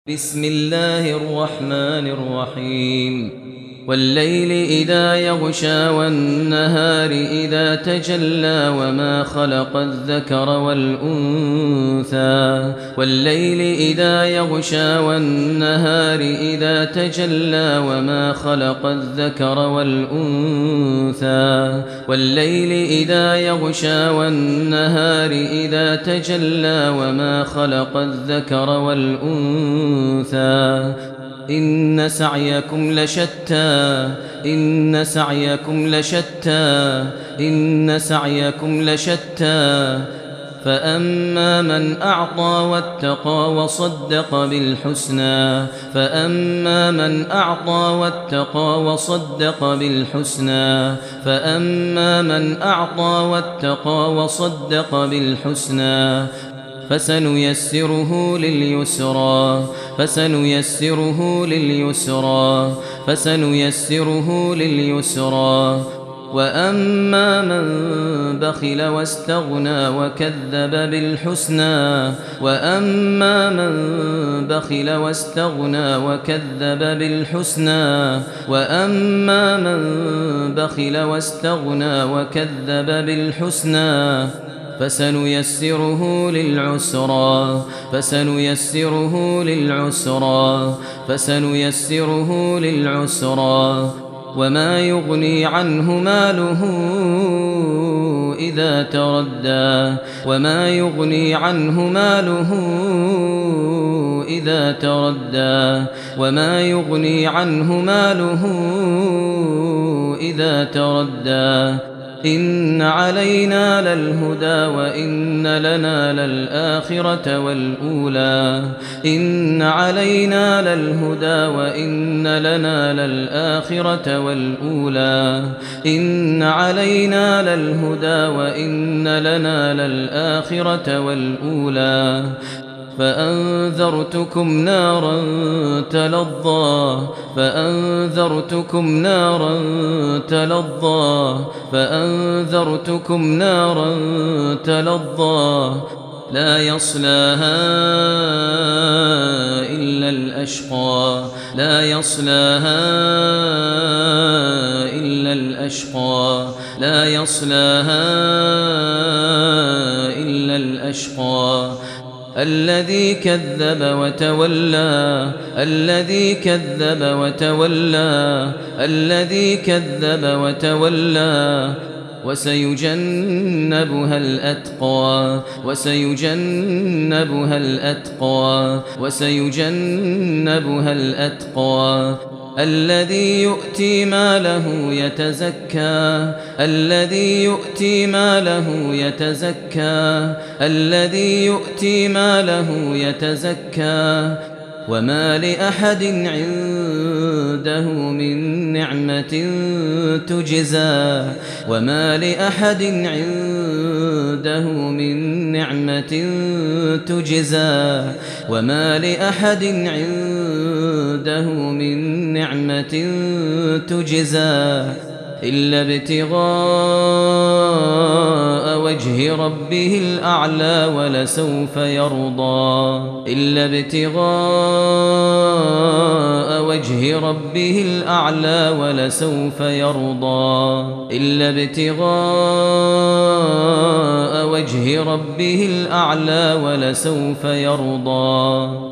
بسم الله الرحمن الرحيم والليل إذا يغشى والنهار إذا تجلى وما خلق الذكر والأنثى والليل إذا يغشى والنهار إذا تجلى وما خلق الذكر والأنثى والليل إذا يغشى والنهار إذا تجلى وما خلق الذكر والأنثى إن سعيكم لشتى إن سعيكم لشتى إن سعيكم لشتى فأما من أعطى واتقى وصدق بالحسنى فأما من أعطى واتقى وصدق بالحسنى فأما من أعطى واتقى وصدق بالحسنى فسنيسره لليسرى فسنيسره لليسرى فسنيسره لليسرى وأما من بخل واستغنى وكذب بالحسنى وأما من بخل واستغنى وكذب بالحسنى وأما من بخل واستغنى وكذب بالحسنى فسنيسره للعسرى فسنيسره للعسرى فسنيسره للعسرى وما يغني عنه ماله إذا تردى وما يغني عنه ماله إذا تردى وما يغني عنه ماله إذا تردى إن علينا للهدى وإن لنا للآخرة والأولى إن علينا للهدى وإن لنا للآخرة والأولى إن علينا للهدى وإن لنا للآخرة والأولى فأنذرتكم نارا تلظى فأنذرتكم نارا تلظى فأنذرتكم نارا تلظى لا يصلاها إلا الأشقى لا يصلاها إلا الأشقى لا يصلاها إلا الأشقى الذي كذب وتولى الذي كذب وتولى الذي كذب وتولى وسيجنبها الأتقى وسيجنبها الأتقى وسيجنبها الأتقى الذي يؤتي ماله يتزكى الذي يؤتي ماله يتزكى الذي يؤتي ماله يتزكى وما لأحد عنده من نعمة تجزى وما لأحد عنده من نعمة تجزى وما لأحد عنده من نعمة تجزى إلا ابتغاء وجه ربه الأعلى ولسوف يرضى إلا ابتغاء وجه ربه الأعلى ولسوف يرضى إلا ابتغاء وجه ربه الأعلى ولسوف يرضى